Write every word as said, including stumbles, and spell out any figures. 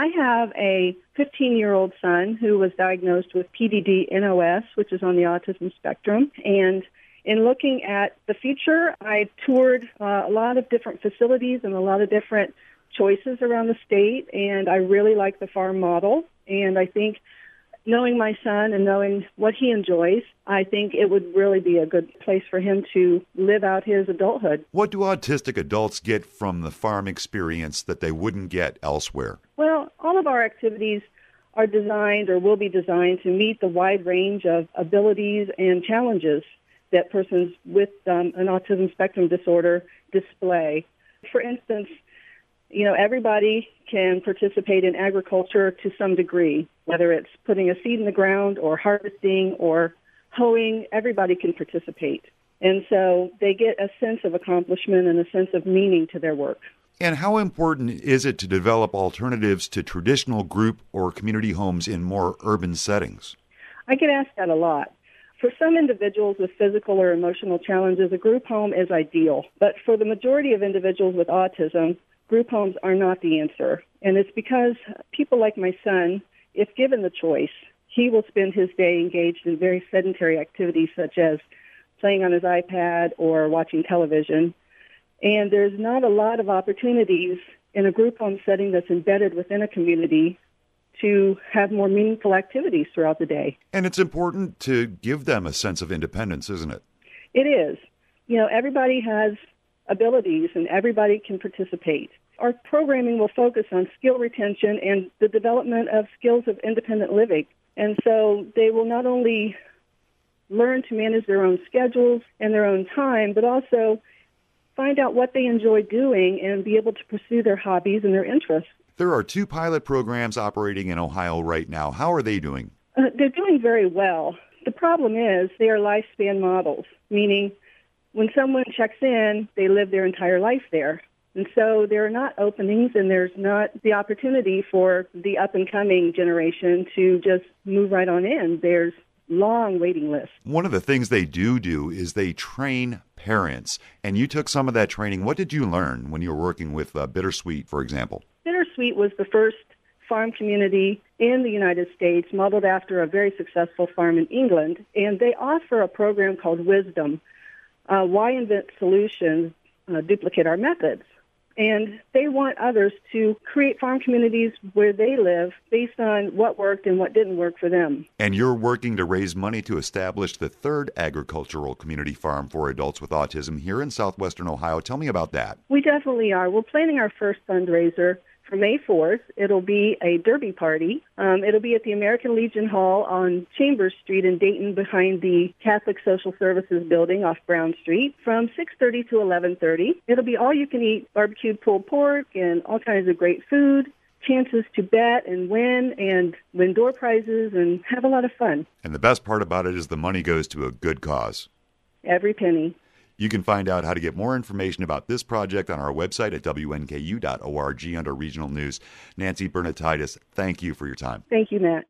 I have a fifteen-year-old son who was diagnosed with P D D N O S, which is on the autism spectrum. And in looking at the future, I toured uh, a lot of different facilities and a lot of different choices around the state, and I really like the farm model. And I think knowing my son and knowing what he enjoys, I think it would really be a good place for him to live out his adulthood. What do autistic adults get from the farm experience that they wouldn't get elsewhere? Well, all of our activities are designed or will be designed to meet the wide range of abilities and challenges that persons with um, an autism spectrum disorder display. For instance, you know, everybody can participate in agriculture to some degree, whether it's putting a seed in the ground or harvesting or hoeing, everybody can participate. And so they get a sense of accomplishment and a sense of meaning to their work. And how important is it to develop alternatives to traditional group or community homes in more urban settings? I get asked that a lot. For some individuals with physical or emotional challenges, a group home is ideal. But for the majority of individuals with autism, group homes are not the answer. And it's because people like my son, if given the choice, he will spend his day engaged in very sedentary activities such as playing on his iPad or watching television. And there's not a lot of opportunities in a group home setting that's embedded within a community to have more meaningful activities throughout the day. And it's important to give them a sense of independence, isn't it? It is. You know, everybody has abilities and everybody can participate. Our programming will focus on skill retention and the development of skills of independent living. And so they will not only learn to manage their own schedules and their own time, but also find out what they enjoy doing and be able to pursue their hobbies and their interests. There are two pilot programs operating in Ohio right now. How are they doing? Uh, they're doing very well. The problem is they are lifespan models, meaning when someone checks in, they live their entire life there. And so there are not openings and there's not the opportunity for the up-and-coming generation to just move right on in. There's long waiting lists. One of the things they do do is they train parents. And you took some of that training. What did you learn when you were working with uh, Bittersweet, for example? Bittersweet was the first farm community in the United States modeled after a very successful farm in England. And they offer a program called Wisdom. Uh, why invent solutions, uh, duplicate our methods? And they want others to create farm communities where they live based on what worked and what didn't work for them. And you're working to raise money to establish the third agricultural community farm for adults with autism here in southwestern Ohio. Tell me about that. We definitely are. We're planning our first fundraiser for May fourth. It'll be a derby party. Um, it'll be at the American Legion Hall on Chambers Street in Dayton behind the Catholic Social Services building off Brown Street from six thirty to eleven thirty. It'll be all-you-can-eat barbecued pulled pork and all kinds of great food, chances to bet and win and win door prizes and have a lot of fun. And the best part about it is the money goes to a good cause. Every penny. You can find out how to get more information about this project on our website at W N K U dot org under Regional News. Nancy Bernatitis, thank you for your time. Thank you, Matt.